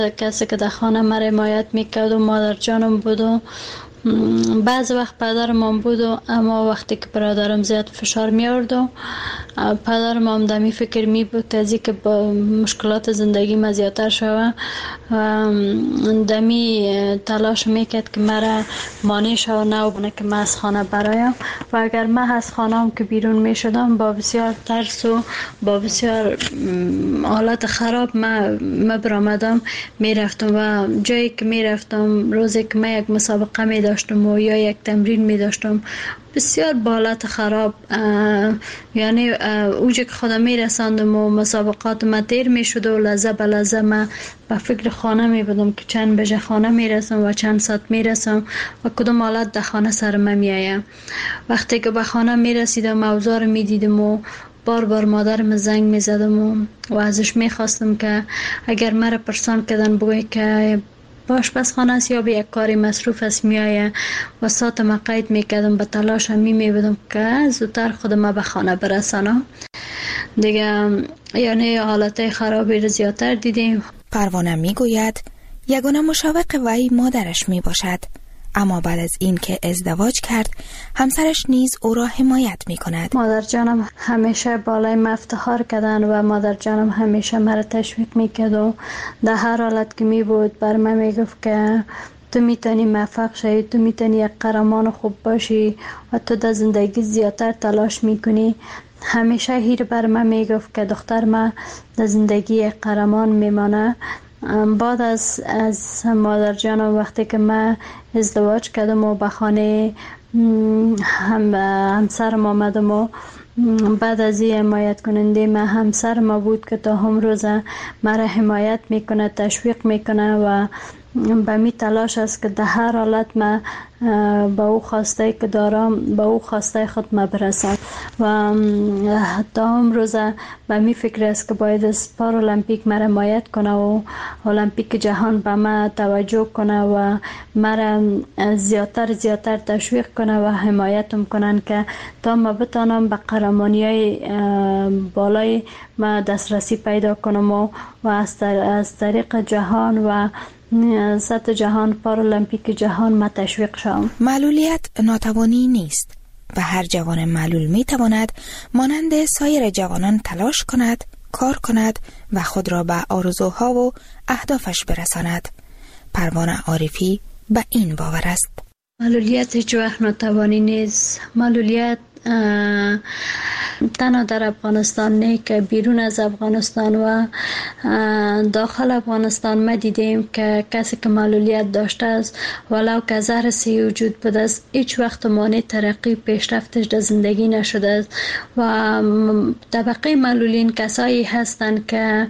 کسی که در خانه مرا حمایت میکرد و مادر جانم بود و بعض وقت پدرم هم بود و اما وقتی که برادرم زیاد فشار می آورد و پدرم هم دمی فکر می بود از اینکه با مشکلات زندگی ما زیادتر شوه و دمی تلاش میکرد که مرا مانع شوه نه که من از خانه برایم و اگر من از خانه هم که بیرون می شدم با بسیار ترس و با بسیار حالت خراب من برآمدم می رفتم و جایی که می رفتم روزی که من یک مسابقه می داشتم و یا یک تمرین می داشتم بسیار با حالت خراب یعنی اوجه که خودم می رساندم و مسابقات ما تیر می شد و لحظه به لحظه من به فکر خانه می بودم که چند بجه خانه می رسم و چند ساعت می رسم و کدوم حالت در خانه سر من می آید. وقتی که به خانه می رسیدم اوضاع رو می دیدم و بار بار مادرم زنگ می زدم و ازش می خواستم که اگر مرا پرسان کردن بگوی که آشپزخانه است یا به یک کاری مصروف است میایه و ساعت ما قید میکردم به تلاش می بودم که زودتر خودم به خانه برسانم دیگه یعنی حالت خرابی رو زیادتر دیدیم. پروانه میگوید یگانه مشوق وی مادرش می باشد اما بعد از این که ازدواج کرد همسرش نیز او را حمایت می کند. مادر جانم همیشه بالای ما افتخار کردن و مادر جانم همیشه مرا تشویق می کرد و در هر حالت که می بود بر من می گفت که تو میتونی موفق شی، تو میتونی یک قهرمان خوب باشی و تو در زندگی زیادتر تلاش میکنی. همیشه هیر بر من می گفت که دختر من در زندگی یک قهرمان میمانه. بعد از مادر جانم وقتی که من ازدواج کردم و به خانه همسرم آمدم و بعد از این حمایت کننده من همسر ما بود که تا هم روزه مرا حمایت میکنه، تشویق میکنه و به می تلاش است که در هر حالت من با او خواسته که دارم با او خواسته خود ما برسم و تا هم روزه به می فکر است که باید از پارالمپیک مرا حمایت کنه و المپیک جهان به من توجه کنه و مرا زیادتر تشویق کنه و حمایتم کنن که تا ما بتانم به قهرمانی‌های بالای ما دسترسی پیدا کنم و از طریق جهان و سطح جهان پارالمپیک جهان ما تشویق شوم. معلولیت ناتوانی نیست و هر جوان معلول می تواند مانند سایر جوانان تلاش کند، کار کند و خود را به آرزوها و اهدافش برساند. پروانه عارفی به این باور است. معلولیت هیچ وقت ناتوانی نیست. معلولیت تنها در افغانستان نه که بیرون از افغانستان و داخل افغانستان ما دیدیم که کسی که معلولیت داشته است ولو که زهر سی وجود بوده است هیچ وقت مانع ترقی پیشرفتش در زندگی نشده است و طبقه معلولین کسایی هستند که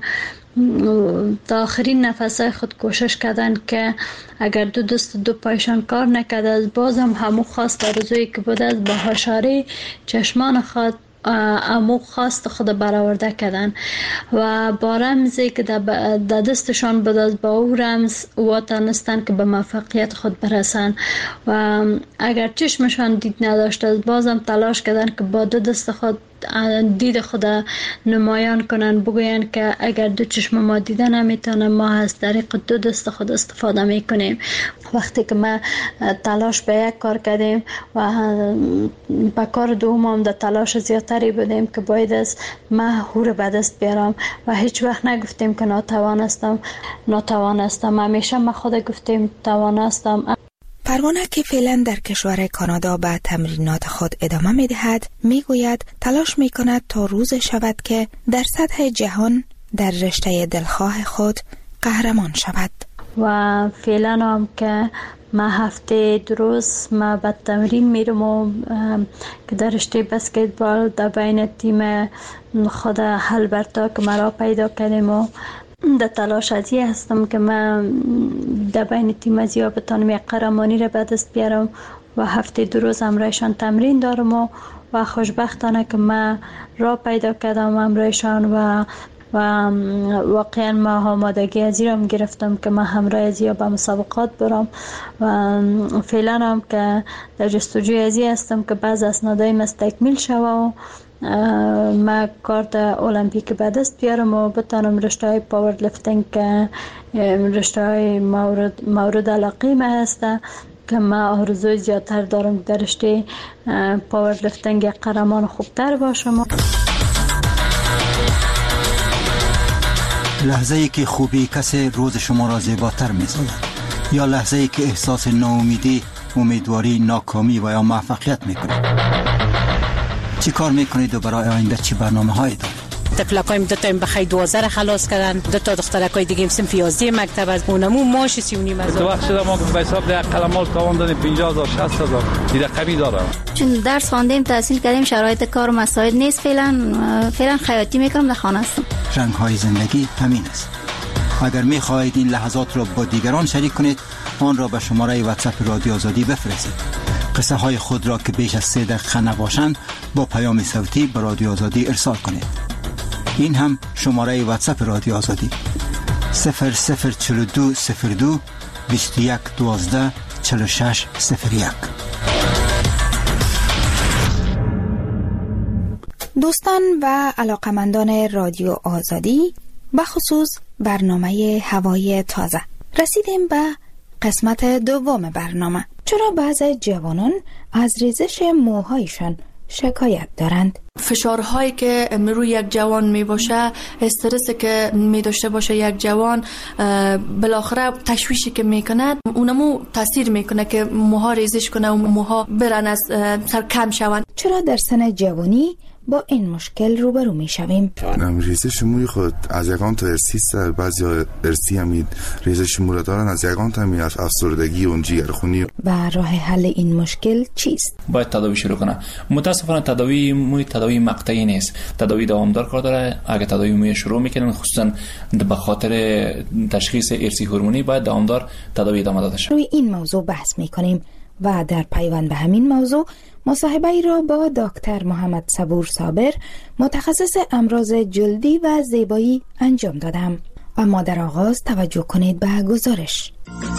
تا آخرین نفسای خود کوشش کردن که اگر دو دست دو پایشان کار نکرده است بازم همو خواست آرزویی که بوده است با هاشاری چشمان خود امو خواست خود برآورده کردن و با رمزی که در دستشان بود از با او رمز واتانستن که به موفقیت خود برسن و اگر چشمشان دید نداشت از بازم تلاش کردن که با دو دست خود دید خود نمایان کنن بگوین که اگر دو چشم ما دیده نمیتونه ما از طریق دو دست خود استفاده میکنیم. وقتی که ما تلاش به یک کار کردیم و به کار دوم هم در تلاش زیادتری بودیم که باید از ما هور به دست بیارم و هیچ وقت نگفتیم که ناتوانستم همیشه ما خود گفتیم توانستم. پروانه که فعلا در کشور کانادا به تمرینات خود ادامه می دهد می گوید تلاش می کند تا روز شود که در سطح جهان در رشته دلخواه خود قهرمان شود و فعلا هم که ما هفته روز ما به تمرین میرم و که در رشته بسکتبال در بین تیم خود هلبرتا که مرا پیدا کردیم و در تلاش ازی هستم که من در بین تیم ازیا بتانم یک قهرمانی را به دست بیارم و هفته دو روز همراهشان تمرین دارم و خوشبختانه که من را پیدا کردم همراهشان و واقعا ما آمادگی ازی را گرفتم که من همراه ازیا به مسابقات برم و فعلا هم که در جستجوی ازی هستم که بعض اسنادایم از تکمیل شوه ما کارت المپیک به دست بیارم و بتانم رشته پاور لیفتینگ که رشته مورد علاقه ما هسته که ما آرزوی زیادتر دارم در رشته پاور لیفتینگ قهرمان خوبتر باشم. لحظه ای که خوبی کسی روز شما را زیباتر می‌سازد یا لحظه ای که احساس ناامیدی، امیدواری، ناکامی و یا موفقیت میکنید؟ چی کار میکنید و برای آینده چی برنامه‌هایی دارید؟ تفلکایم دو تا بخای 12 خلاص کردن، دو تا دخترکای دیگه صنف 11 مکتب از اونمو ماش 39,000. تو وقت شده ما به حساب ده قلمال تاوان دادیم 50,000 60,000 دیگه کمی داره. چون درس خواندیم تحصیل کردیم شرایط کار مساعد نیست، فعلا خیاطی میکنم در خانه هستم. رنگ های زندگی همین است. اگر میخواهید این لحظات را با دیگران شریک کنید، آن را به شماره واتساپ رادیو آزادی بفرستید. قصه های خود را که بیش از 3 دقیقه نباشند با پیام صوتی به رادیو آزادی ارسال کنید. این هم شماره واتساپ رادیو آزادی 004202 21 12 46 01. دوستان و علاقمندان رادیو آزادی، بخصوص برنامه هوای تازه، رسیدیم به قسمت دوم برنامه. چرا بعضی جوانان از ریزش موهایشان شکایت دارند؟ فشارهایی که روی یک جوان می باشه، استرسی که می داشته باشه یک جوان، بالاخره تشویشی که می کند اونمو تاثیر می کنه که موها ریزش کنه و موها برن از سر کم شوند. چرا در سن جوانی با این مشکل روبرو می شویم؟ ریزش موی خود از یکان تا ارسی است، بعضی ارسی هم ریزش مو را دارن، از یکان تا از افسردگی و جگرخونی. و راه حل این مشکل چیست؟ باید تداوی شروع کنه. متاسفانه تداوی موی تداوی مقطعی نیست، تداوی دوامدار کار داره. اگه تداوی موی شروع میکنن، خصوصا به خاطر تشخیص ارسی هورمونی، باید دوامدار تداوی ادامه داده شه. روی این موضوع بحث میکنیم و در پیوند به همین موضوع مصاحبه ای را با دکتر محمد صبور صابر، متخصص امراض جلدی و زیبایی انجام دادم. اما در آغاز توجه کنید به گزارش.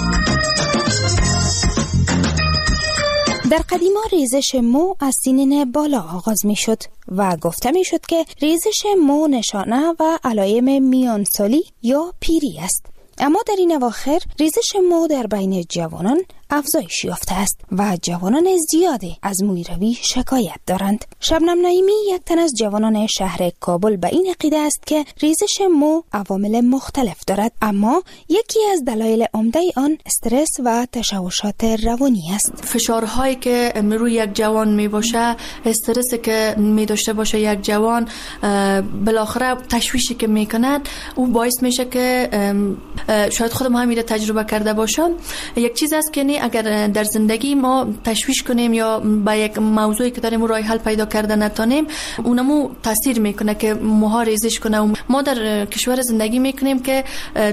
در قدیما ریزش مو از سنین بالا آغاز می شد و گفته می شد که ریزش مو نشانه و علائم میانسالی یا پیری است. اما در این اواخر ریزش مو در بین جوانان افزایش یافته است و جوانان زیادی از مویروی شکایت دارند. شبنم نعیمی، یک تن از جوانان شهر کابل، به این عقیده است که ریزش مو عوامل مختلف دارد، اما یکی از دلایل عمده آن استرس و تشوشات روانی است. فشارهایی که روی یک جوان می باشه، استرسی که می داشته باشه یک جوان، بالاخره تشویشی که می کند، او باعث میشه که شاید خودم همین تجربه کرده باشم. یک چیز است که اگر در زندگی ما تشویش کنیم یا با یک موضوعی که داریم راه حل پیدا کرده نتونیم، اونمو تاثیر میکنه که موها ریزش کنه. ما در کشور زندگی میکنیم که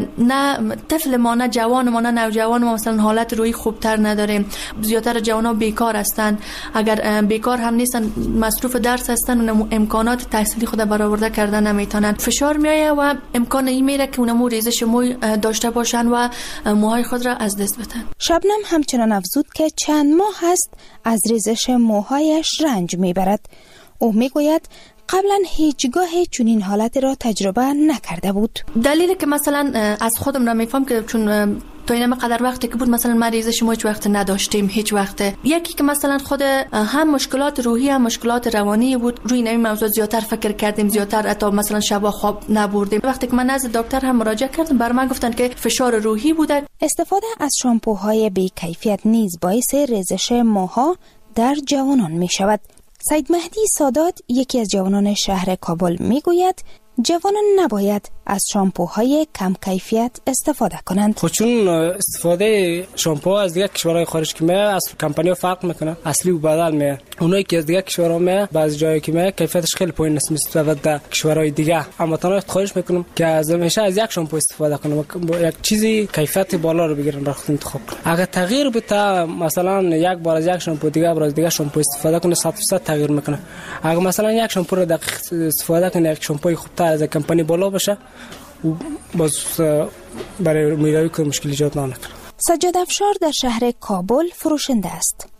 نه طفل ما، نه جوان ما، نه نوجوان ما مثلا حالت روحی خوبتر نداریم. زیادتر جوانا بیکار هستن، اگر بیکار هم نیستن مصروف درس هستن، اونمو امکانات تحصیلی خود برآورده کردن نمیتونن. فشار میایه و امکان این میره که اونمو ریزش موی داشته باشن و موهای خود را از دست بدن. شبنم همچنان افزود که چند ماه هست از ریزش موهایش رنج میبرد. او میگوید قبلا هیچگاه چنین حالتی را تجربه نکرده بود. دلیلی که مثلا از خودم را میفهم که چون تا این قدر وقتی که بود مثلا ما ریزش مو هیچ وقت نداشتیم، هیچ وقت. یکی که مثلا خود هم مشکلات روحی هم مشکلات روانی بود، روی این موضوع زیادتر فکر کردیم، زیادتر حتی مثلا شب خواب نبردیم. وقتی که من نزد دکتر هم مراجعه کردم، بر من گفتن که فشار روحی بوده. استفاده از شامپوهای بی کیفیت نیز باعث ریزش موها در جوانان می شود. سید مهدی سادات، یکی از جوانان شهر کابل، می گوید جوانان نباید از شامپوهای کم کیفیت استفاده کنند. خود چون استفاده شامپو از دیگه کشورهای خارج که میاد از کمپانی فرق میکنه، اصلی و بدل میاد. اونایی که از دیگه کشورها میاد بعضی جایی که میاد کیفیتش خیلی پایین است نسبت به کشورهای دیگه. اما تنها خواهش میکنم که از همیشه از یک شامپو استفاده کنم، یک چیزی کیفیت بالا رو بگیرن برای خود انتخاب کنن. اگر تغییر بده، مثلا یک بار از یک شامپو دیگه برای دیگه شامپو استفاده کنه، 100% تغییر میکنه. اگر مثلا یک شامپو رو دقیق استفاده کنه، یک شامپوی خوبتر از کمپانی بالا باشه، و باز برای میراوی که مشکل ایجاد نکنه. سجاد افشار در شهر کابل فروشنده است.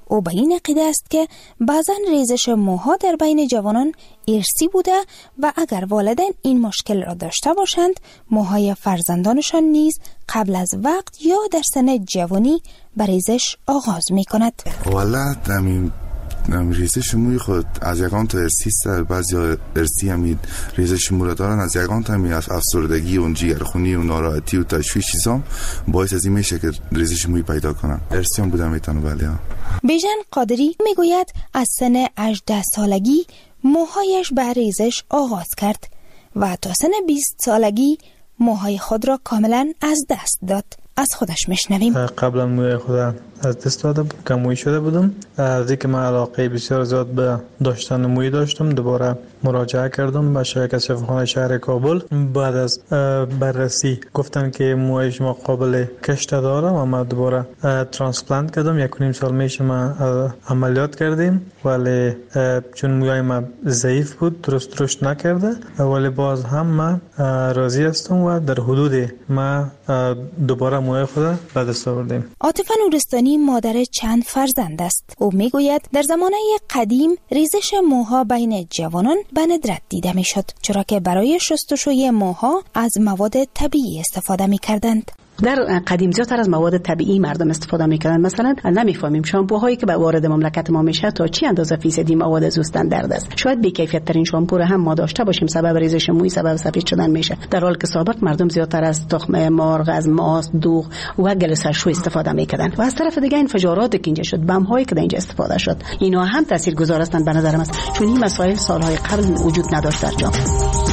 او به این عقیده است که بعضا ریزش موها در بین جوانان ارثی بوده و اگر والدین این مشکل را داشته باشند موهای فرزندانشان نیز قبل از وقت یا در سن جوانی به ریزش آغاز می کند. والا ریزش موی خود از یکان تا ارسی است، بعضی ارسی همید ریزش مو را دارن، از یکان تا همید افسردگی و جگرخونی و ناراحتی و تشویش چیزام باعث از این میشه که ریزش موی پیدا کنن. ارسی هم بودم میتونه. بله. بیژن قادری میگوید از سن 18 سالگی موهایش به ریزش آغاز کرد و تا سن 20 سالگی موهای خود را کاملا از دست داد. از خودش میشنویم. قبلا موی خودم از دست داده بود، کموی شده بودم. از اینکه من علاقه بسیار زیاد به داشتن موی داشتم، دوباره مراجعه کردم به شرکت شفاخانه شهر کابل. بعد از بررسی گفتن که موی شما قابل کشت داره و من دوباره ترانسپلانت کردم. 1.5 سال میشه من عملیات کردیم، ولی چون موی من ضعیف بود درست رشد نکرده، ولی باز هم من راضی هستم و در حدود من دوباره موی خود به دست آوردیم. عاطفه نورستانی مادر چند فرزند است. او میگوید در زمانه قدیم ریزش موها بین جوانان به ندرت دیده میشد، چرا که برای شستشوی موها از مواد طبیعی استفاده میکردند. در قدیم زیادتر از مواد طبیعی مردم استفاده میکنن. مثلا نمیفهمیم شامپوهایی که به وارد مملکت ما میشه تا چی اندازه فیصدی مواد زوستندرد است. شاید بی کیفیت ترین شامپو را هم ما داشته باشیم، سبب ریزش موی، سبب سفید شدن میشه، در حالی که سابق مردم زیادتر از تخم مرغ، از ماست، دوغ و گل سرشو استفاده میکردن. و از طرف دیگه انفجارات که اینجا شد، بم هایی که در اینجا استفاده شد، اینا هم تاثیرگذار هستند به نظر من، چون این مسائل سالهای قبل وجود نداشت در جامعه.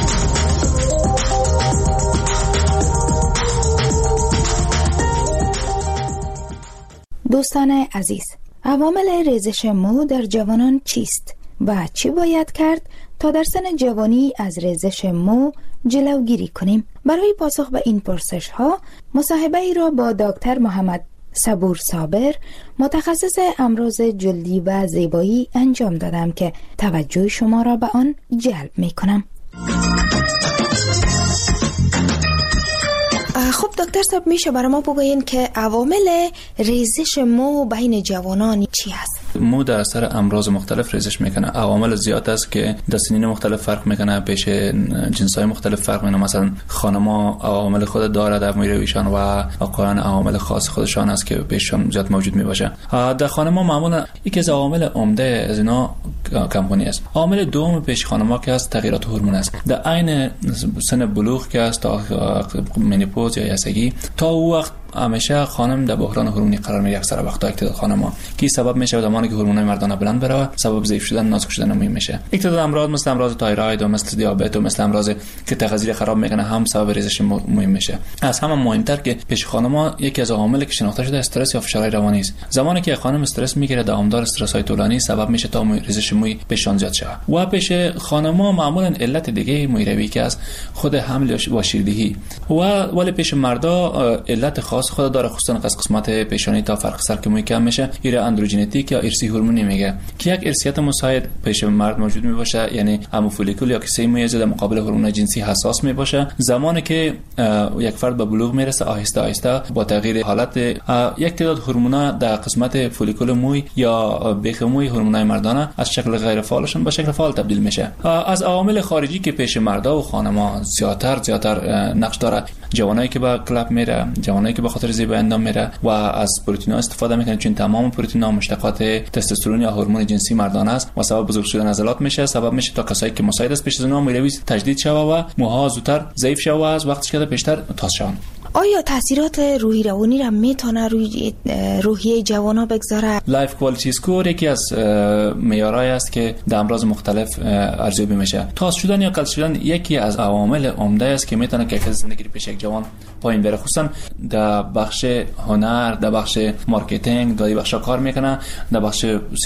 دوستان عزیز، عوامل ریزش مو در جوانان چیست و چی باید کرد تا در سن جوانی از ریزش مو جلوگیری کنیم؟ برای پاسخ به این پرسش ها مصاحبه ای را با دکتر محمد صبور صابر، متخصص امراض جلدی و زیبایی انجام دادم که توجه شما را به آن جلب می کنم. خب دکتر صاحب، میشه برای ما بگوین که عوامل ریزش مو بین جوانان چی هست؟ مو در اثر امراض مختلف ریزش میکنه. عوامل زیاد است که در سنین مختلف فرق میکنه، پیش جنسای مختلف فرق میکنه. مثلا خانم‌ها عوامل خود داره در موی رویشان و آقایان عوامل خاص خودشان است که پیششان زیاد موجود میباشه. در خانم‌ها معمولا یکی از عوامل عمده از اینا کمپونی است. عامل دوم پیش خانم‌ها که است تغییرات هورمون است. در عین سن بلوغ که است تا منوپوز یا یسگی، تا او وقت همیشه خانم در بحران هورمونی قرار میگیره. اکثر وقتا اکتداد خانم‌ها که سبب میشه زمانی که هورمونای مردانه بلند بره، سبب ضعیف شدن، نازک شدن موی میشه. اکتداد امراض مثل امراض تایروید و مثل دیابت و مثل امراض که تغذیه خراب میکنه هم سبب ریزش موی میشه. از همه مهمتر که پیش خانم‌ها یکی از عواملی که شناخته شده استرس یا فشار روانی است. زمانی که خانم استرس میگیره، دوامدار استرس‌های طولانی سبب میشه تا ریزش موی پیشان زیاد شه. و پیش خانم‌ها معمولا علت دیگه موی روی که از خود حمل و شیردهی ولی پیش مردا علت خاص خود داره، خصوصا قسمت پیشانی تا فرق سر که موی کم میشه. ایره اندروژنتیک یا ارثی هورمونی میگه که یک ارثیت مساعد پیش مرد موجود میباشه، یعنی همو فولیکول یا کیسه موی در مقابل هورمون جنسی حساس میباشه. زمانی که یک فرد به بلوغ میرسه، آهسته آهسته با تغییر حالت یک تعداد هورمونا در قسمت فولیکول موی یا بیخ موی، هورمونای مردانه از شکل غیر فعالشون به شکل فعال تبدیل میشه. از عوامل خارجی که پیش مردا و خانم‌ها زیادتر نقش داره، جوانایی که به کلاب میره، جوانایی که به خاطر زیبایی اندام میره و از پروتئین‌ها استفاده میکنه، چون تمام پروتئین‌ها مشتقات تستوسترون یا هورمون جنسی مردانه است و سبب بزرگ شدن عضلات میشه. سبب میشه تا کسایی که مساعد است پیش از اونها موی تجدید شوه و موها زودتر ضعیف شوه و از وقتش که پیشتر تاز شون. آیا تاثیرات روحی روانی را میتونه روی روحیه جوانا بگذاره؟ لایف کوالیتی اسکور یکی از معیارهایی است که در امراض مختلف ارزیابی میشه. تاز شدن یا قل شدن یکی از عوامل عمده است که میتونه کیفیت زندگی پیش یک جوان پایین بره، خصوصا در بخش هنر، در بخش مارکتینگ، در بخش کار میکنه، در بخش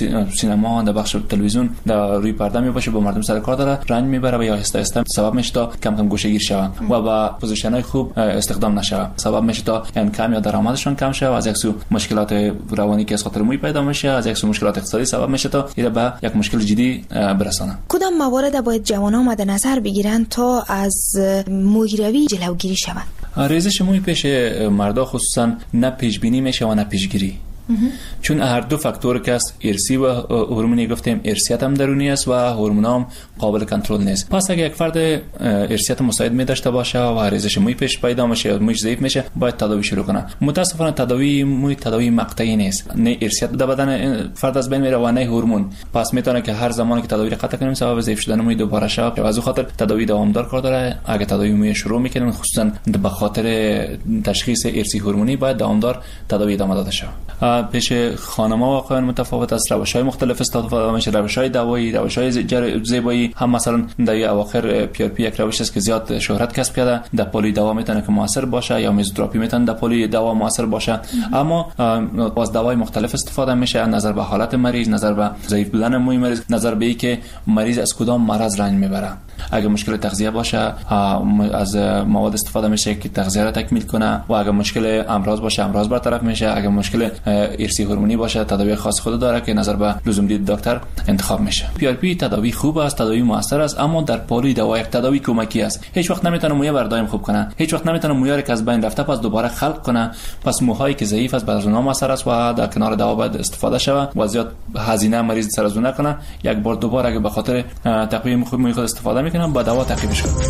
سینما، در بخش تلویزیون، در روی پرده میباشه، با مردم سر کار داره، رنج میبره و یا آهسته آهسته سبب میشه تا کم کم گوشه‌گیر شوه و با پوزیشن‌های خوب استخدام نشه. سبب میشه تا اینکم یا درآمدشون کم شه و از یک سو مشکلات روانی که از خاطر موی پیدا میشه، از یک سو مشکلات اقتصادی سبب میشه تا اینا به یک مشکل جدی برسانه. کدام موارد باید جوانان مد نظر بگیرن تا از موی روی جلوگیری شود؟ ریزش موی پیش مردا خصوصا نه پیش بینی میشه و نه پیشگیری. چون هر دو فاکتور که است، ارثی و هورمونی گفتیم، ارثیت هم درونی است و هورمون هم قابل کنترل نیست. پس اگه یک فرد ارثیت مساعد می داشته باشه و ریزش موی پیش پیدا میشه یا مویش ضعیف میشه، باید تداوی شروع کنه. متاسفانه تداوی موی تداوی مقطعی نیست، نه ارثیت در بدن فرد از بین میره و نه هورمون. پس میتونه که هر زمانی که تداوی را قطع کنیم سبب ضعیف شدن موی دوباره شه. از اون خاطر تداوی دوامدار کار داره. اگه تداوی موی شروع میکنن، خصوصا به خاطر تشخیص ارثی هورمونی، باید دوامدار تداوی ادامه داده شه. پیش خانم‌ها واقعا متفاوت است، روش‌های مختلف استفاده میشه، روش‌های دوایی، روش‌های زیبایی. هم مثلا در اواخر PRP یک روش است که زیاد شهرت کسب کرده، در پلی دوا میتونه که موثر باشه، یا میزوتراپی میتونه در پلی دوا موثر باشه. اما از دوای مختلف استفاده میشه، نظر به حالت مریض، نظر به ضعیف بودن موی مریض، نظر به اینکه مریض از کدام مرض رنج میبره. اگه مشکل تغذیه باشه، از مواد استفاده میشه که تغذیه را تکمیل کنه، و اگه مشکل امراض باشه، امراض برطرف میشه. اگه مشکل ارثی هورمونی باشه، تداوی خاص خود داره که نظر به لزوم دید دکتر انتخاب میشه. PRP تداوی خوب است، تداوی موثر است، اما در پالی دوا یک تداوی کمکی است. هیچ وقت نمیتونه موی بر دائم خوب کنه، هیچ وقت نمیتونه موی که از بین رفته پس دوباره خلق کنه. پس موهایی که ضعیف است بعد از اونها موثر است و در کنار دوا باید استفاده شود و زیاد هزینه مریض سر از اون نکنه. یک بار دوباره اگه به خاطر تقویت موی خود استفاده میکنه، با دوا تعقیبش کنه.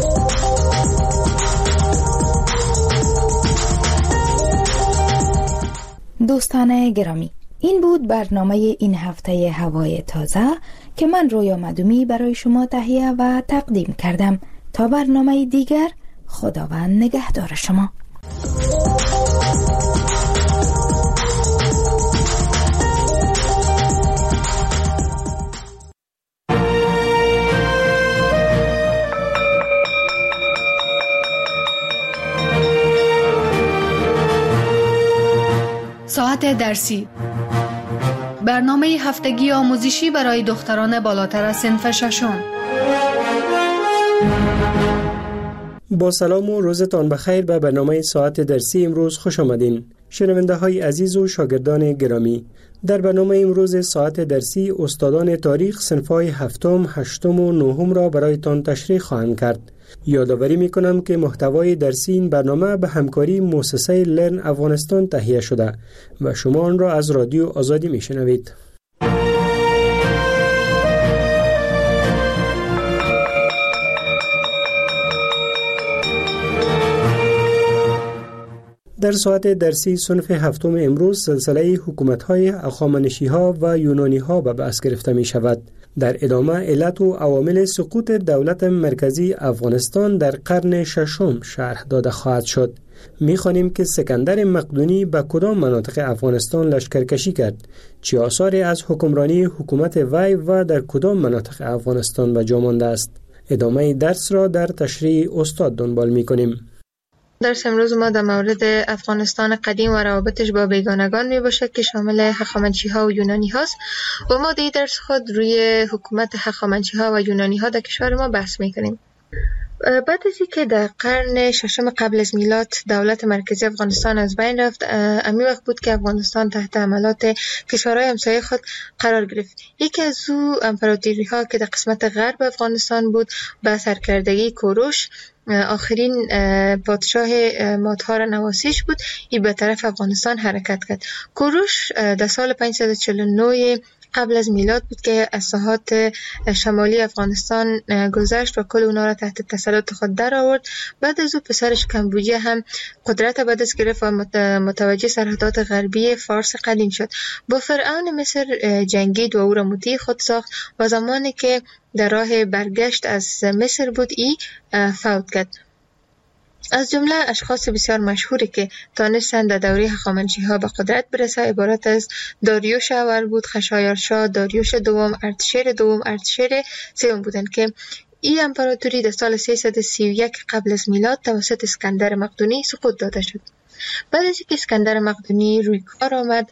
دوستان گرامی، این بود برنامه این هفته هوای تازه که من رویا مدومی برای شما تهیه و تقدیم کردم. تا برنامه دیگر، خداوند نگهدار شما. ساعت درسی، برنامه هفتگی آموزشی برای دختران بالاتر از صنف ششم. با سلام و روزتان بخیر به برنامه ساعت درسی امروز خوش آمدین. شنونده های عزیز و شاگردان گرامی، در برنامه امروز ساعت درسی استادان تاریخ صنف‌های هفتم، هشتم و نهم را برایتان تشریح خواهند کرد. یادآوری می‌کنم که محتوای درسی این برنامه به همکاری مؤسسه لرن افغانستان تهیه شده و شما آن را از رادیو آزادی می‌شنوید. در ساعت درسی صنف هفتم امروز سلسله حکومت‌های هخامنشی‌ها و یونانی‌ها به بحث گرفته می‌شود. در ادامه علت و عوامل سقوط دولت مرکزی افغانستان در قرن ششم شرح داده خواهد شد. می‌خوانیم که اسکندر مقدونی به کدام مناطق افغانستان لشکرکشی کرد، چه آثاری از حکمرانی حکومت وی و در کدام مناطق افغانستان به جا مانده است. ادامه درس را در تشریح استاد دنبال می‌کنیم. درس امروز ما در مورد افغانستان قدیم و روابطش با بیگانگان می باشد که شامل هخامنشی ها و یونانی هاست و ما در درس خود روی حکومت هخامنشی ها و یونانی ها در کشور ما بحث می کنیم. بعد از اینکه در قرن ششم قبل از میلاد دولت مرکزی افغانستان از بین رفت، امی وقت بود که افغانستان تحت حملات کشورهای همسایه خود قرار گرفت. یکی از او امپراتوری ها که در قسمت غرب افغانستان بود به سرکردگی کوروش، آخرین پادشاه مادها نواسیش بود، این به طرف افغانستان حرکت کرد. کوروش در سال 549 قبل از میلاد بود که از ساحات شمالی افغانستان گذشت و کل اونا را تحت تسلط خود در آورد. بعد از او پسرش کمبوجیه هم قدرت به دست گرفت و متوجه سرحدات غربی فارس قدیم شد. با فرعون مصر جنگید و او را مطیع خود ساخت و زمانی که در راه برگشت از مصر بود ای فوت کرد. از جمله اشخاص بسیار مشهوری که تانستند در دوره هخامنشی‌ها به قدرت برسه عبارت از داریوش اول بود، خشایارشا، داریوش دوم، ارتشیر دوم، ارتشیر سوم بودند که این امپراتوری در سال 331 قبل از میلاد توسط اسکندر مقدونی سقوط داده شد. بعد از اینکه اسکندر مقدونی روی کار آمد،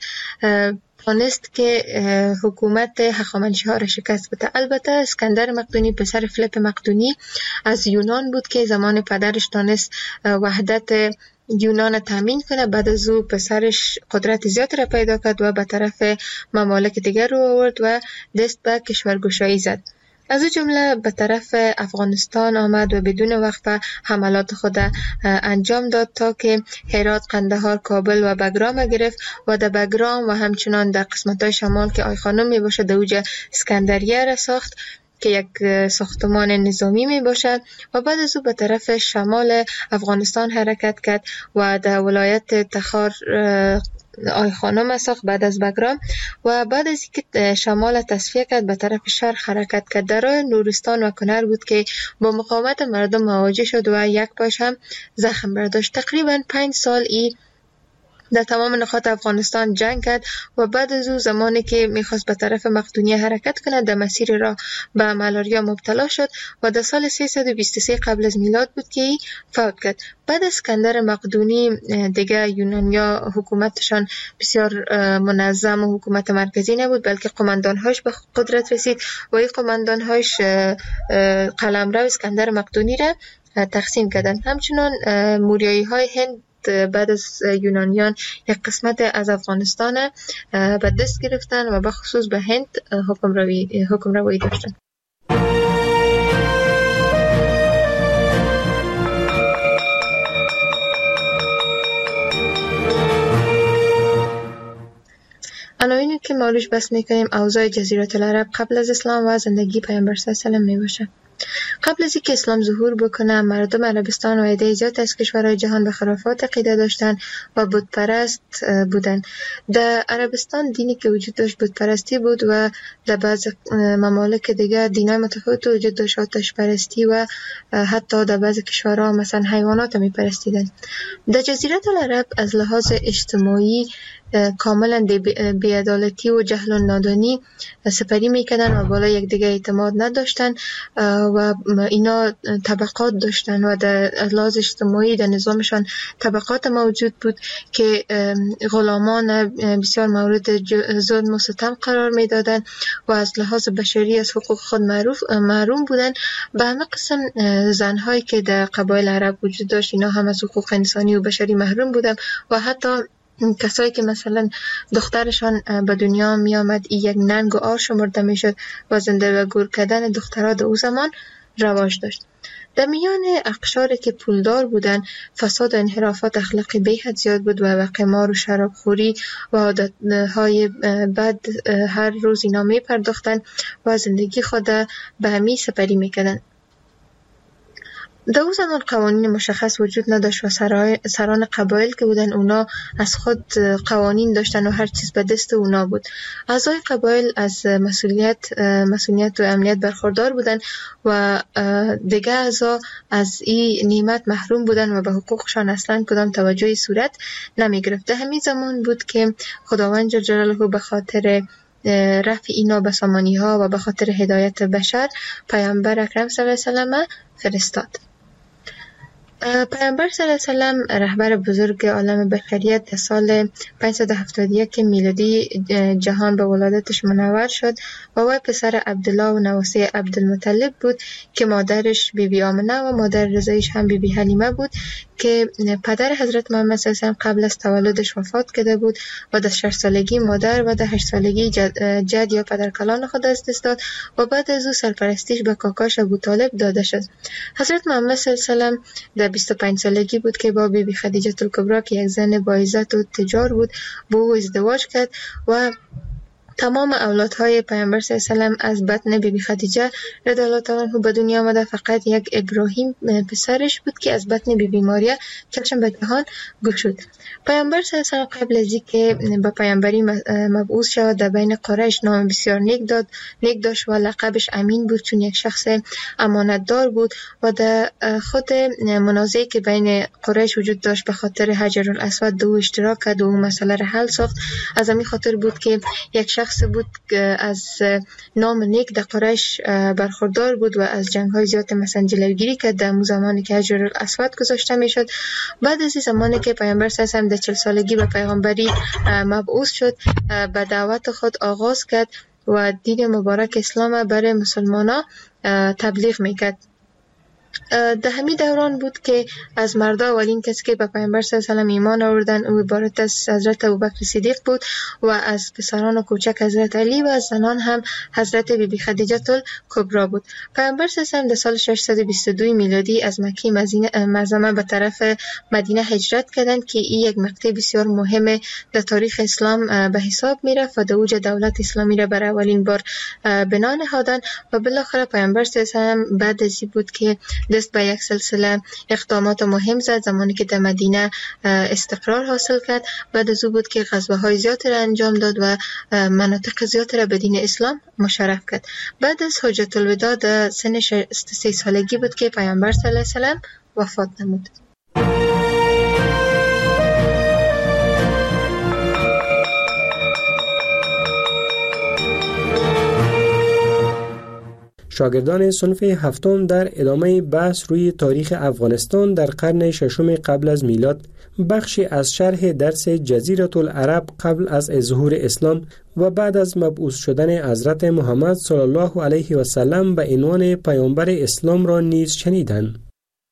تانست که حکومت هخامنشی‌ها را شکست بده. البته اسکندر مقدونی پسر فلیپ مقدونی از یونان بود که زمان پدرش تانست وحدت یونان تامین کنه. بعد از او پسرش قدرت زیاد را پیدا کرد و به طرف ممالک دیگر رو آورد و دست به کشورگشایی زد. از او جمله به طرف افغانستان آمد و بدون وقفه حملات خود انجام داد تا که هرات، قندهار، کابل و بگرام گرفت و در بگرام و همچنان در قسمت‌های شمال که آی خانم می باشد در اوج اسکندریه را ساخت که یک ساختمان نظامی می باشد و بعد از او به طرف شمال افغانستان حرکت کرد و در ولایت تخار آی خانم ساخت بعد از بگرام و بعد از اینکه شمال تصفیه کرد به طرف شرق حرکت کرد. در راه نورستان و کنر بود که با مقاومت مردم مواجه شد و یک پاش هم زخم برداشت. تقریبا 5 سال در تمام نقاط افغانستان جنگ کرد و بعد از او زمانی که میخواست به طرف مقدونیه حرکت کند در مسیر راه به ملاریا مبتلا شد و در سال 323 قبل از میلاد بود که فوت کرد. بعد از اسکندر مقدونی دیگه یونانیا حکومتشان بسیار منظم و حکومت مرکزی نبود، بلکه قماندانهاش به قدرت رسید و این قماندانهاش قلمرو اسکندر مقدونی را تقسیم کردند. همچنان موریایی های هند بعد از یونانیان یک قسمت از افغانستان به دست گرفتن و به خصوص به هند حکم روایی داشتن. عناوینی که ما روش بحث میکنیم اوضاع جزیره العرب قبل از اسلام و زندگی پیامبر صلی الله علیه و آله می باشه. قبل از اینکه اسلام ظهور بکنه مردم عربستان و عده زیاد از کشورهای جهان به خرافات عقیده داشتن و بت پرست بودن. در عربستان دینی که وجود داشت بت پرستی بود و در بعض ممالک دیگه دینای متفاوت وجود داشت، آتش پرستی و حتی در بعض کشورها مثلا حیوانات می پرستیدن. در جزیره العرب از لحاظ اجتماعی کاملا بی‌عدالتی و جهل و نادانی سپری میکردن و بالا یک دیگه اعتماد نداشتن و اینا طبقات داشتن و در لحاظ اجتماعی در نظامشان طبقات موجود بود که غلامان بسیار مورد ظلم و ستم قرار میدادن و از لحاظ بشری از حقوق خود محروم بودن. به همه قسم زنهایی که در قبایل عرب وجود داشت اینا هم از حقوق انسانی و بشری محروم بودن و حتی کسایی که مثلا دخترشان به دنیا می آمد یک ننگ و آر شمرده می شد و زنده و گور کردن دخترها در او زمان رواج داشت. در میان اقشاری که پولدار بودن فساد و انحرافات اخلاقی به حد زیاد بود و قمار و شرابخوری و عادتهای بد هر روز اینا می پرداختن و زندگی خود به همی سپری می کردن. در او زمان قوانین مشخص وجود نداشت و سران قبایل که بودن اونا از خود قوانین داشتن و هر چیز به دست اونا بود. اعضای قبایل از مسئولیت و امنیت برخوردار بودن و دیگه اعضا از این نعمت محروم بودن و به حقوقشان اصلا کدام توجهی صورت نمی گرفت. همین زمان بود که خداوند جل جلاله به خاطر رفع اینا به سامانی ها و به خاطر هدایت بشر پیامبر اکرم صلی الله علیه و سلم فرستاد. پیامبر صلی الله علیه و سلم رهبر بزرگ عالم بشریت در سال 571 میلادی جهان به ولادتش منور شد و وی پسر عبدالله و نواسه عبدالمطلب بود که مادرش بیبی آمنه و مادر رضایش هم بیبی حلیمه بود که پدر حضرت محمد صلی الله علیه و سلم قبل از تولدش وفات کرده بود و در 6 سالگی مادر و در 8 سالگی جد یا پدرکلان خود از دست داد و بعد از او سرپرستیش به کاکاش ابوطالب داده شد. حضرت محمد صلی الله علیه و سلم در 25 سالگی بود که با بیبی خدیجه الکبری که یک زن با عزت و تجار بود با او ازدواج کرد و تمام اولادهای پیامبر صلی الله علیه و آله از بطن بیبی خدیجه رضی الله تعالی عنها به دنیا آمده. فقط یک ابراهیم پسرش بود که از بطن بیبی ماریا چشم به جهان گشود. پیامبر صلی الله علیه و آله قبل از اینکه به پیامبری مبعوث شود در بین قریش نام بسیار نیک داشت و لقبش امین بود چون یک شخص امانتدار بود و در خود منازعه‌ای که بین قریش وجود داشت به خاطر حجر الاسود دو اشتراک کرد و اون مسئله را حل ساخت. از همین خاطر بود که یک شخص بود که از نام نیک در قریش برخوردار بود و از جنگ‌های زیاد مثلا جلوگیری کرد در زمانی که حجر الاسود گذاشته میشد. بعد از این زمانی که پیامبر صلی الله علیه و آله در 40 سالگی به پیغمبری مبعوث شد به دعوت خود آغاز کرد و دین مبارک اسلام برای مسلمانان تبلیغ میکرد. در همین دوران بود که از مردا اولین کسی که به پیامبر صلی الله علیه و آله ایمان آوردن او عبارت از حضرت ابوبکر صدیق بود و از پسران و کوچک حضرت علی و از زنان هم حضرت بیبی خدیجه الکبری بود. پیامبر صلی الله علیه و آله در سال 622 میلادی از مکه معظمه به طرف مدینه هجرت کردند که این یک مقطع بسیار مهم در تاریخ اسلام به حساب میرفت و در اوج دولت اسلامی را برای اولین بار بنا نهادند و بالاخره پیامبر صلی الله علیه و آله بعد از این بود که دست به یک سلسله اقدامات مهم زد. زمانی که در مدینه استقرار حاصل کرد، بعد از او بود که غزوه‌های زیادی را انجام داد و مناطق زیادی را به دین اسلام مشرف کرد. بعد از حجت الوداع در سن 63 سالگی بود که پیامبر صلی الله علیه و آله وفات نمود. شاگردان صنف هفتم در ادامه بحث روی تاریخ افغانستان در قرن ششم قبل از میلاد بخشی از شرح درس جزیره العرب قبل از ظهور اسلام و بعد از مبعوث شدن حضرت محمد صلی الله علیه و سلم به عنوان پیامبر اسلام را نیز شنیدند.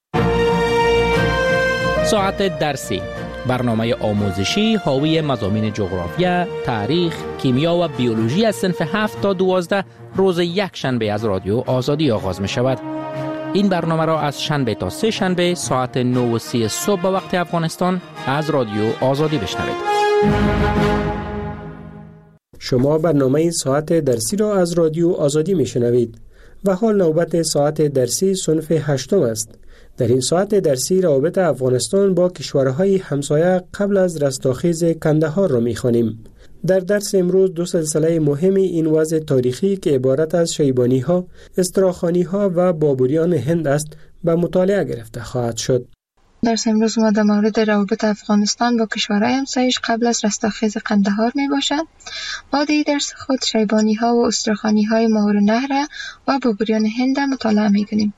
ساعت درسی، برنامه آموزشی حاوی مضامین جغرافیا، تاریخ، کیمیا و بیولوژی از صنف 7 تا 12 روز یک شنبه از رادیو آزادی آغاز می شود. این برنامه را از شنبه تا سه شنبه ساعت 9:30 صبح به وقت افغانستان از رادیو آزادی بشنوید. شما برنامه ساعت درسی را از رادیو آزادی می شنوید و حال نوبت ساعت درسی صنف 8 است. در این ساعت درسی روابط افغانستان با کشورهای همسایه قبل از رستاخیز کندهار را می‌خوانیم. در درس امروز دو سلسله مهم این وضع تاریخی که عبارت از شیبانی‌ها، استراخانی‌ها و بابریان هند است به مطالعه گرفته خواهد شد. درس امروز ما در مورد روابط افغانستان با کشورهای همسایش قبل از رستاخیز قندهار می باشد. ما در درس خود شیبانی‌ها و استراخانی‌های ماورالنهر و بابریان هند مطالعه می‌کنیم.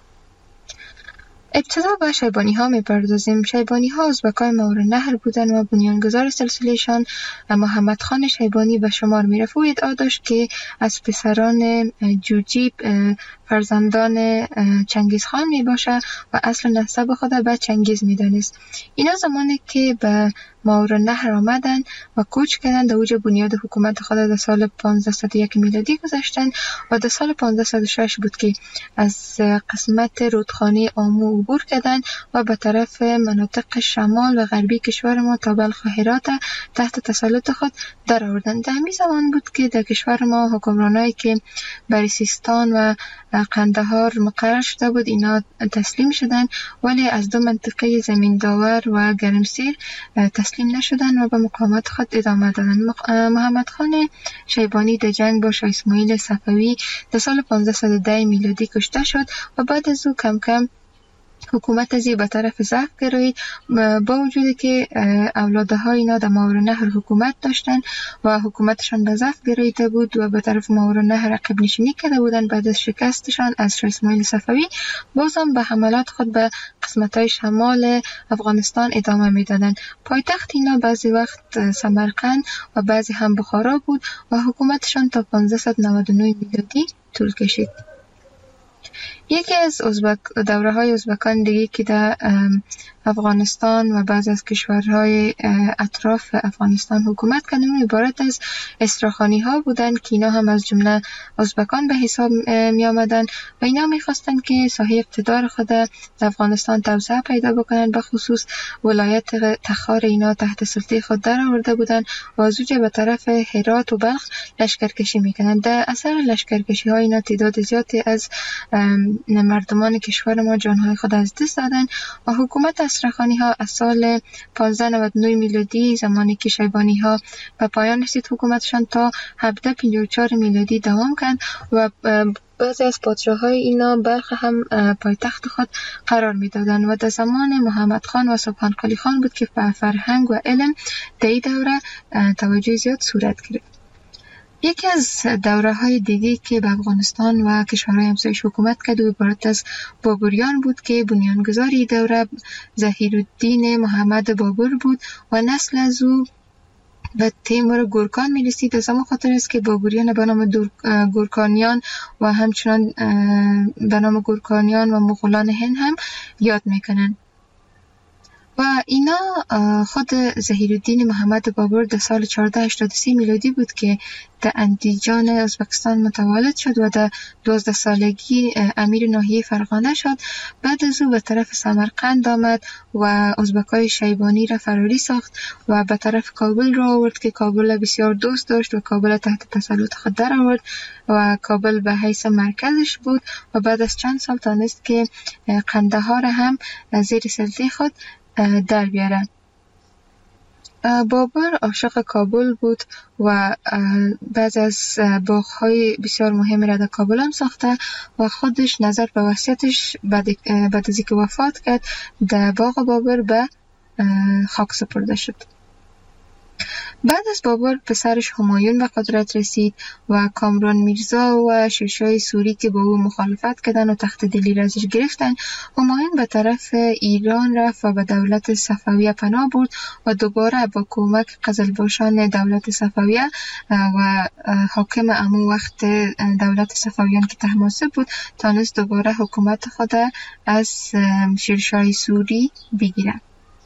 ابتدا به شیبانی ها می پردازیم. شیبانی ها ازبکای ماورالنهر بودند و بنیانگذار سلسلهشان محمد خان شیبانی به شمار می رفت. او ادعا داشت که از پسران جوجیب فرزندان چنگیز خان می باشه و اصل نسب خود به چنگیز می دانست. اینا زمانی که به ماورالنهر آمدن و کوچ کردن در اوج بنیاد حکومت خود در سال 1501 میلادی گذاشتن و در سال 1506 بود که از قسمت رودخانه آمو عبور کردن و به طرف مناطق شمال و غربی کشور ما تا بلخ و هرات تحت تسلط خود در آوردن. در همین زمان بود که در کشور ما حکمرانایی که بر سیستان و قندهار مقرر شده بود اینا تسلیم شدن، ولی از دو منطقه زمین داور و گرمسیر تسلیم نشدن و به مقاومت خود ادامه دادن. محمد خان شیبانی در جنگ با شاه اسماعیل صفوی در سال 1510 میلادی کشته شد و بعد از او کم کم حکومت ازی به طرف ضعف گرایید، با وجودی که اولادهای اینا در ماورالنهر حکومت داشتن و حکومتشان به ضعف گراییده بود و به طرف ماورالنهر عقب نشینی کرده بودن. بعد از شکستشان از شاه اسماعیل صفوی بازم به حملات خود به قسمت‌های شمال افغانستان ادامه میدادند. پایتخت اینا بعضی وقت سمرقند و بعضی هم بخارا بود و حکومتشان تا 1599 میلادی طول کشید. یکی از دوره‌های ازبکان دیگه که در افغانستان و بعض از کشورهای اطراف افغانستان حکومت کردن عبارت از استراخانی ها بودند که اینا هم از جمله ازبکان به حساب می آمدن و اینا می خواستن که ساحه اقتدار خود در افغانستان توسعه پیدا بکنن. به خصوص ولایت تخار اینا تحت سلطه خود در آورده بودن و از اونجا به طرف هرات و بلخ لشکرکشی میکنن. در اثر لشکرکشی ها اینا تعداد زیادی از مردمان کشور ما جانهای خود از دست دادن و حکومت استراخانی ها از سال 1599 میلادی زمانی که شیبانی ها به پایان رسید حکومتشان تا 1754 میلادی دوام کرد و بعضی از پادشاه‌های اینا بلخ هم پایتخت خود قرار می‌دادند و در زمان محمد خان و سبحان قلی خان بود که به فرهنگ و علم در این دوره توجه زیاد صورت گرفت. یکی از دوره‌های دیگه که به افغانستان و کشورهای همسایش حکومت کرد و عبارت از بابریان بود که بنیانگذار این دوره ظهیرالدین محمد بابر بود و نسل از او به تیمور گورکان می رسید. از همون خاطر است که بابریان به نام گورکانیان و همچنان به نام گورکانیان و مغولان هند هم یاد میکنن. و اینا خود ظهیرالدین محمد بابر در سال 1483 میلادی بود که در اندیجان ازبکستان متولد شد و در 12 سالگی امیر ناحیه فرغانه شد. بعد از او به طرف سمرقند آمد و ازبکای شیبانی را فراری ساخت و به طرف کابل را آورد که کابل بسیار دوست داشت و کابل تحت تسلط خود در آورد و کابل به حیث مرکزش بود و بعد از چند سال تانست که قندهار هم زیر سلطه خود در بیاره. بابر عاشق کابل بود و بعض از باغ‌های بسیار مهم را در کابل هم ساخته و خودش نظر به وصیتش بعد از اینکه وفات کرد در باغ بابر به خاک سپرده شد. بعد از بابر پسرش همایون به قدرت رسید و کامران میرزا و شیرشاه سوری که با او مخالفت کردن و تخت دلی را ازش گرفتن. همایون به طرف ایران رفت و به دولت صفویه پناه برد و دوباره با کمک قزلباشان دولت صفویه و حاکم امو وقت دولت صفویان که طهماسب بود تانست دوباره حکومت خود از شیرشاه سوری بگیرد.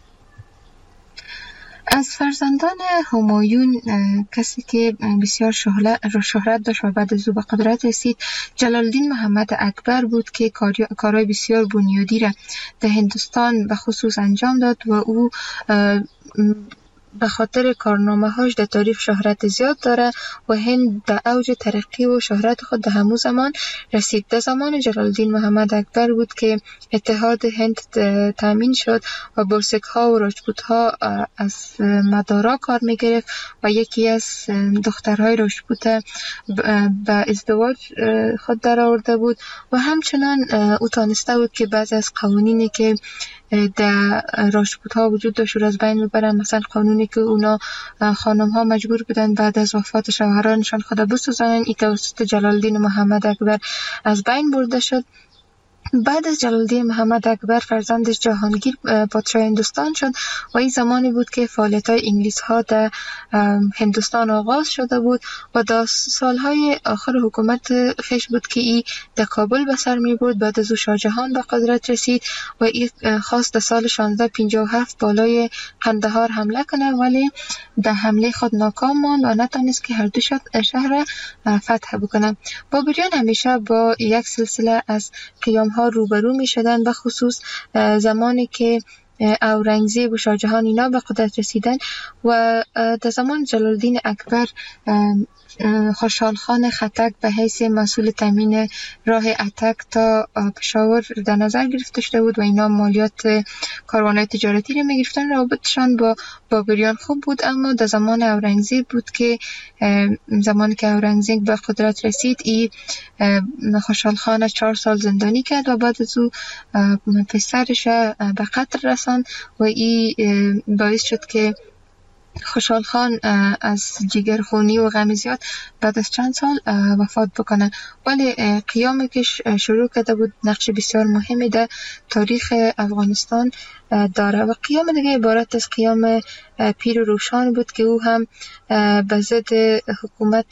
از فرزندان همایون کسی که بسیار شهرت داشت و بعد از او به قدرت رسید جلالالدین محمد اکبر بود که کارهای بسیار بنیادی را در هندوستان به خصوص انجام داد و او به خاطر کارنامه هاش در تاریخ شهرت زیاد داره و هند در اوج ترقی و شهرت خود در همون زمان رسید. در زمان جلالالدین محمد اکبر بود که اتحاد هند تامین شد و بورسک ها و راجپوت ها از مدارا کار می گرفت و یکی از دخترهای راجپوت به ازدواج خود در آورده بود و همچنان او تانسته بود که بعضی از قوانینی که در راجپوت ها وجود داشت از بین ببرن. مثلا قانونی که اونا خانم ها مجبور بودن بعد از وفات شوهرانشان خود بسوزانن، این توسط جلالالدین محمد اکبر از بین برده شد. بعد از جلالالدین محمد اکبر فرزندش جهانگیر پادشاه هندوستان شد و این زمانی بود که فعالیت‌های انگلیس ها در هندوستان آغاز شده بود و در سالهای آخر حکومت خیش بود که این در کابل به سر می برد. بعد از او شاه جهان به قدرت رسید و این خواست در سال 1657 بالای قندهار حمله کنه ولی در حمله خود ناکام ماند و نتونست که هر دو شهر فتح بکنه. بابریان همیشه با یک سلسله از قیام ها روبرو می شدن، به خصوص زمانی که اورنگزیب و شاه جهان اینا به قدرت رسیدن و در زمان جلالالدین اکبر خوشحال خان خټک به حیث مسئول تامین راه اتک تا پشاور در نظر گرفته شده بود و اینا مالیات کاروان‌های تجارتی رو می‌گرفتن. رابطشان با بابریان خوب بود، اما در زمان اورنگزیب بود که زمانی که اورنگزیب به قدرت رسید این خوشحال خان 4 سال زندانی کرد و بعد از او پسرش به قتل رساند و این باعث شد که خوشحال خان از جگرخونی و غم زیاد بعد از چند سال وفات بکنه. ولی قیامی که شروع کرده بود نقش بسیار مهمی در تاریخ افغانستان داره و قیام دیگه عبارت از قیام پیر روشان بود که او هم به ضد حکومت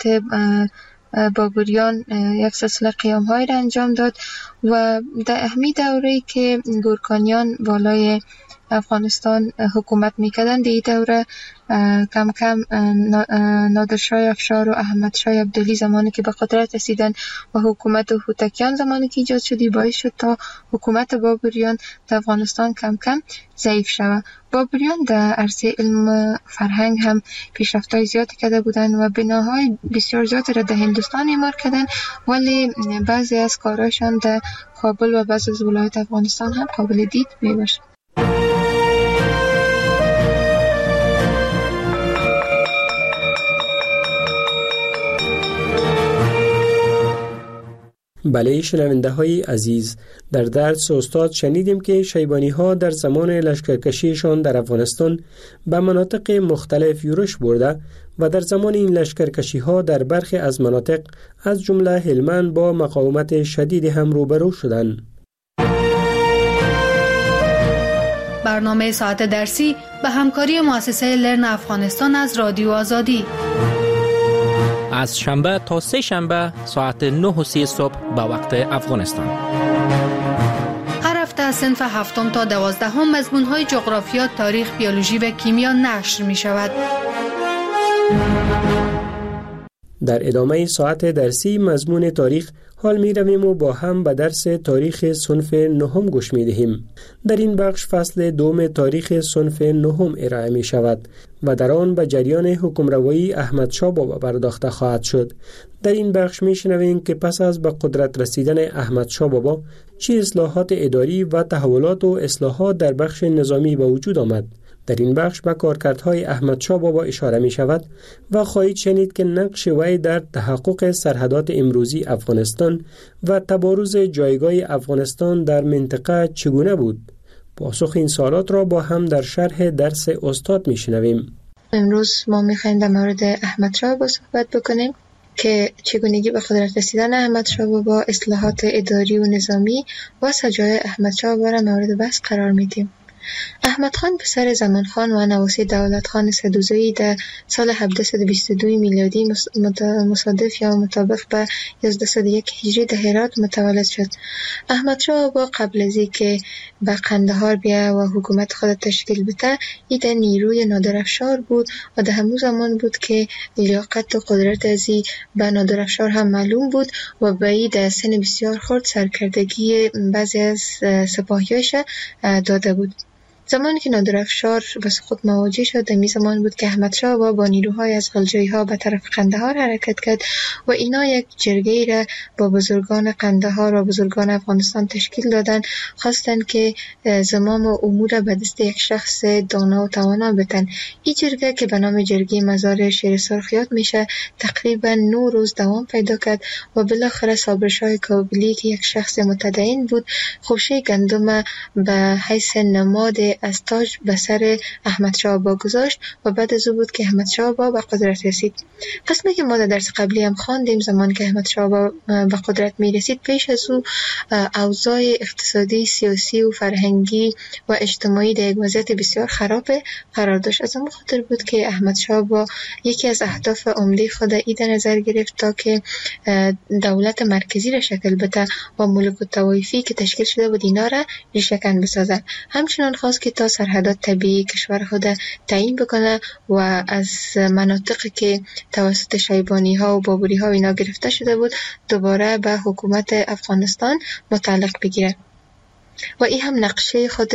بابریان یک سلسله قیام های را انجام داد و در اهمی دوره‌ای که گورکانیان بالای افغانستان حکومت میکردن در این دوره کم کم نادرشاه افشار و احمد شاه عبدالی زمانی که به قدرت رسیدن و حکومت هوتکیان زمانی که ایجاد شد باعث شد تا حکومت بابریان در افغانستان کم کم ضعیف شود. بابریان در عرصه علم فرهنگ هم پیشرفت‌های زیادی کرده بودند و بناهای بسیار زیادی را در هندوستان اعمار کردند، ولی بعضی از کارهاشان در کابل و بعضی از ولایات افغانستان هم قابل دید میباشد. بله شنونده های عزیز، در درس استاد شنیدیم که شیبانی ها در زمان لشکرکشیشان در افغانستان به مناطق مختلف یورش برده و در زمان این لشکرکشی ها در برخی از مناطق از جمله هلمند با مقاومت شدید هم روبرو شدند. برنامه ساعت درسی به همکاری مؤسسه لرن افغانستان از رادیو آزادی. از شنبه تا سه شنبه ساعت 9:30 صبح به وقت افغانستان. هر هفته از صنف 7 تا 12 مضمون‌های جغرافیا، تاریخ، بیولوژی و کیمیا نشر می شود. در ادامه ساعت درسی مضمون تاریخ حال می رویم و با هم به درس تاریخ صنف 9 گوش می دهیم. در این بخش فصل دوم تاریخ صنف 9 ارائه می شود و در آن به جریان حکمروایی احمد شاه بابا پرداخته خواهد شد. در این بخش می شنویم که پس از به قدرت رسیدن احمد شاه بابا چه اصلاحات اداری و تحولات و اصلاحات در بخش نظامی به وجود آمد. در این بخش به کارکردهای احمد شاه بابا اشاره می شود و خواهید شنید که نقش وی در تحقق سرحدات امروزی افغانستان و تبارز جایگاه افغانستان در منطقه چگونه بود. پاسخ این سوالات را با هم در شرح درس استاد می شنویم. امروز ما می خواهیم در مورد احمد شاه بابا صحبت بکنیم که چگونگی به قدرت رسیدن احمد شاه بابا، اصلاحات اداری و نظامی و سجای احمد شاه بابا را مورد بحث قرار میدیم. احمد خان پسر زمان خان و نواسی دولت خان سدوزایی در سال 1722 میلادی مصادف یا مطابق به 1101 هجری در هرات متولد شد. احمد شاه بابا قبل از اینکه به قندهار بیا و حکومت خود تشکیل بده، ایده نیروی نادرافشار بود و در همون زمان بود که لیاقت و قدرت ازی به نادرافشار هم معلوم بود و به این در سن بسیار خرد سرکردگی بعضی از سپاهیاش داده بود. زمانی که نادرافشار به سقوط مواجه شد، در زمان بود که احمد شاه بابا با نیروهای از غلجایی ها به طرف قندهار حرکت کرد و اینا یک جرگه‌ای را با بزرگان قندهار و بزرگان افغانستان تشکیل دادن، خواستند که زمام و امور به دست یک شخص دانا و توانا بدن. این جرگه که به نام جرگه مزار شیر سرخ یاد میشه تقریبا 9 روز دوام پیدا کرد و بالاخره صابرشاه کابلی که یک شخص متدین بود خوشه گندم به حیث نماد از تاج به سر احمد شاه بابا گذاشت و بعد از او بود که احمد شاه بابا به قدرت رسید. قسمی که ما در درس قبلی هم خواندیم، زمان که احمد شاه بابا به قدرت می رسید، پیش از او اوضاع اقتصادی، سیاسی و فرهنگی و اجتماعی در یک وضعیت بسیار خراب قرار داشت. از اون خاطر بود که احمد شاه بابا یکی از اهداف عمده خود ای در نظر گرفت تا که دولت مرکزی را شکل بده و ملوک الطوایفی که تشکیل شده بود اینا را ریشه‌کن بسازد. همچنان خواست که تا سرحدات طبیعی کشور خود تعیین بکنه و از مناطقی که توسط شیبانی ها و بابری ها اینا گرفته شده بود دوباره به حکومت افغانستان متعلق بگیره. و این هم نقشه خود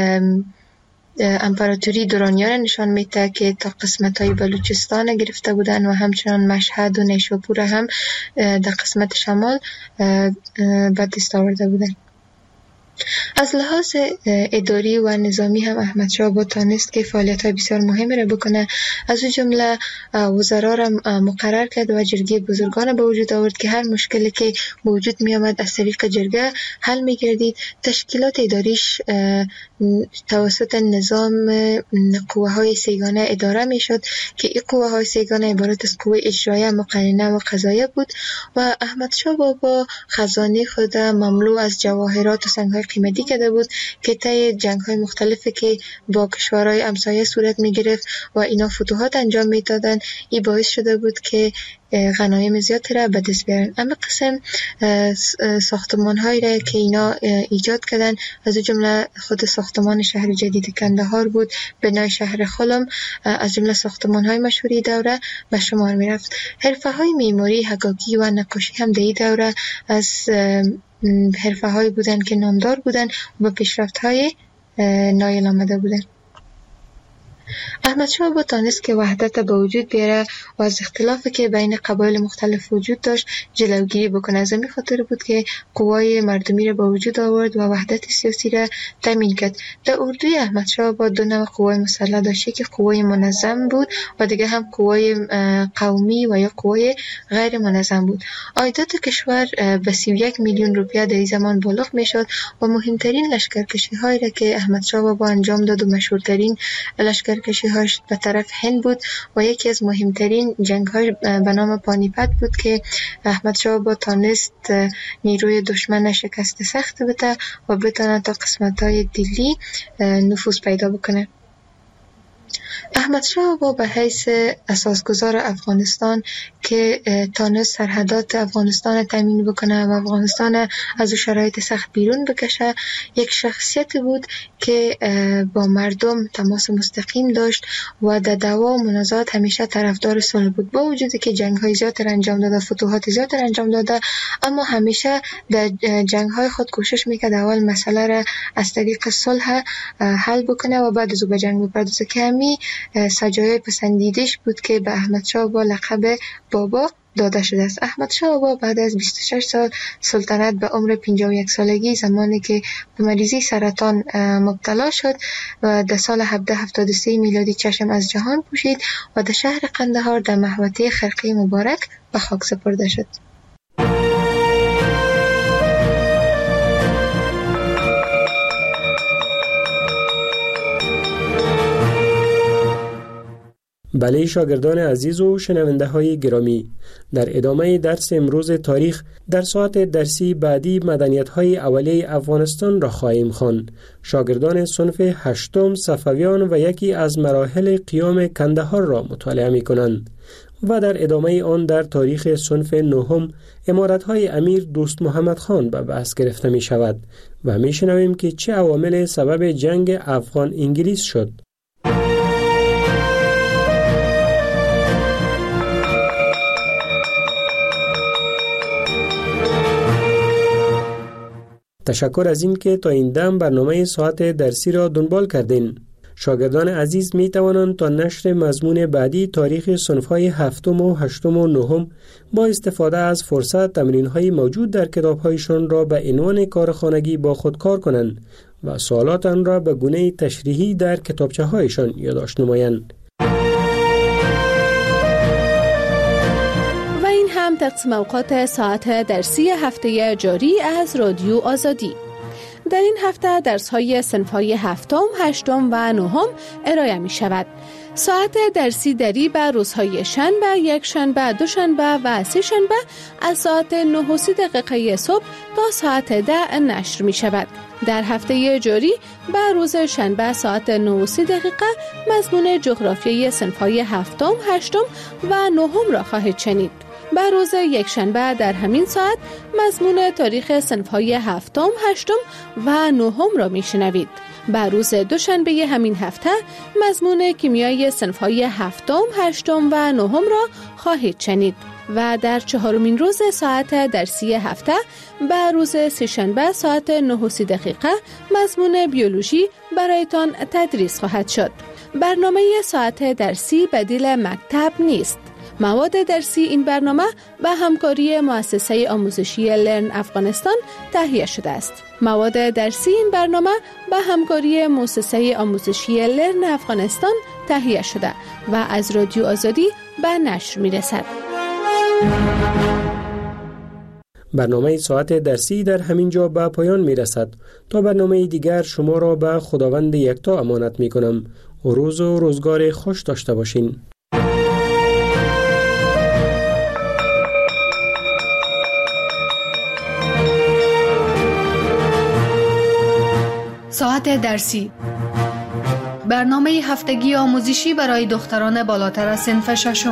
امپراتوری دورانیان نشان میده که تا قسمت های بلوچستان گرفته بودن و همچنان مشهد و نیشابور هم در قسمت شمال به دست آورده بودن. از لحاظ اداری و نظامی هم احمد شاه بابا تانست که فعالیت‌های بسیار مهمی را بکنه. از اون جمله وزرا را مقرر کرد و جرگه بزرگان به وجود آورد که هر مشکلی که به وجود می آمد از طریق جرگه حل می گردید. تشکیلات اداریش توسط نظام قوه های سیگانه اداره می شد که این قوه های سیگانه عبارت از قوه اجرایه، مقننه و قضاییه بود و احمد شاه بابا خزانه خود مملو از جواهرات و سنگ‌های قیمتی کرده بود که طی جنگ‌های مختلفی که با کشورهای همسایه صورت می‌گرفت و اینا فتوحات انجام می‌دادن، این باعث شده بود که غنایم زیادی را به دست بیارن. اما قسم ساختمان‌هایی را که اینا ایجاد کردن، از جمله خود ساختمان شهر جدید کندهار بود، بنای شهر خلم، از جمله ساختمان‌های مشهوری دوره به شمار می‌رفت. حرفه‌های معماری، حکاکی و نقاشی هم در این دوره از حرفه‌هایی بودن که نامدار بودن و پیشرفت‌های نایل آمده بودن. احمد شاه بابا تانست که وحدت به وجود بیاره و از اختلافی که بین قبایل مختلف وجود داشت جلوگیری بکنه. از همین خاطر بود که قوای مردمی را به وجود آورد و وحدت سیاسی را تامین کرد. در اردوی احمد شاه بابا دو نوع قوای مسلح داشت، که قوای منظم بود و دیگه هم قوای قومی و یا قوای غیر منظم بود. عایدات کشور به 31 میلیون روپیه در این زمان بالغ میشد و مهمترین لشکرکشی هایی را که احمد شاه بابا انجام داد و مشهورترین لشکرکشی سرکشی‌هاش به طرف هند بود و یکی از مهمترین جنگ‌های به نام پانیپت بود که احمد شاه بابا تانست نیروی دشمن شکست سخت بده و بتونه تا قسمت‌های دلی نفوذ پیدا بکنه. احمد شاه بابا به حیث اساسگزار افغانستان که تانست سرحدات افغانستان تامین بکنه و افغانستان از شرایط سخت بیرون بکشه، یک شخصیت بود که با مردم تماس مستقیم داشت و در دعوا و منازعات همیشه طرفدار صلح بود. با وجودی که جنگ‌های زیاد انجام داده، فتوحات زیاد انجام داده، اما همیشه در جنگ‌های خود کوشش میکرد اول مسئله را از طریق صلح حل بکنه و بعد از او به جنگ بپردازه که همین سجایای پسندیدش بود که به احمد شاه با لقب بابا داده شده است. احمد شاه بابا بعد از 26 سال سلطنت به عمر 51 سالگی، زمانی که به مریضی سرطان مبتلا شد و در سال 1773 میلادی چشم از جهان پوشید و در شهر قندهار در محوطه خرقه مبارک به خاک سپرده شد. بله شاگردان عزیز و شنونده های گرامی، در ادامه درس امروز تاریخ در ساعت درسی بعدی مدنیت های اولیه افغانستان را خواهیم خواند. شاگردان صنف 8 صفویان و یکی از مراحل قیام کندهار را مطالعه می کنند و در ادامه آن در تاریخ صنف 9 امارت های امیر دوست محمد خان به بحث گرفته می شود و می شنویم که چه عوامل سبب جنگ افغان انگلیس شد. تشکر از این که تا این دم برنامه ساعت درسی را دنبال کردین. شاگردان عزیز می توانند تا نشر مضمون بعدی تاریخ صنف‌های 7 و 8 و 9 با استفاده از فرصت تمرین‌های موجود در کتاب‌هایشان را به عنوان کارخانگی با خود کار کنند و سوالات آن را به گونه تشریحی در کتابچه‌هایشان یادداشت نمایند. هم تقسیم اوقات ساعت درسی هفته جاری از رادیو آزادی. در این هفته درس‌های صنف‌های 7، 8 و 9 ارائه می شود. ساعت درسی دری به روزهای شنبه، یک شنبه، دوشنبه و سه شنبه از ساعت 9:30 صبح تا ساعت 10 نشر می شود. در هفته جاری به روز شنبه ساعت 9:30 مضمون جغرافیای صنف‌های 7، 8 و 9 را خواهید شنید. به روز یک شنبه در همین ساعت مضمون تاریخ صنف‌های 7، 8 و 9 را میشنوید. به روز دوشنبه همین هفته مضمون کیمیای صنف‌های 7، 8 و 9 را خواهید شنید و در 4مین روز ساعت درسی هفته به روز سه‌شنبه ساعت 9:30 مضمون بیولوژی برایتان تدریس خواهد شد. برنامه ساعت درسی بدیل مکتب نیست. مواد درسی این برنامه به همکاری مؤسسه آموزشی لرن افغانستان تهیه شده است. مواد درسی این برنامه به همکاری مؤسسه آموزشی لرن افغانستان تهیه شده و از رادیو آزادی به نشر می رسد. برنامه ساعت درسی در همین جا به پایان می رسد. تا برنامه دیگر شما را به خداوند یکتا امانت می کنم. روز و روزگار خوش داشته باشین. ساعت درسی، برنامه هفتگی آموزشی برای دختران بالاتر از صنف 6.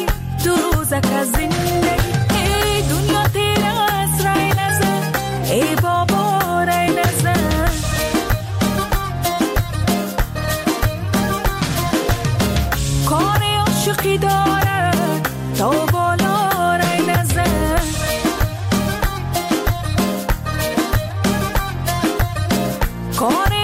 ای دنیا تیرا اسرائیل ازه ای کار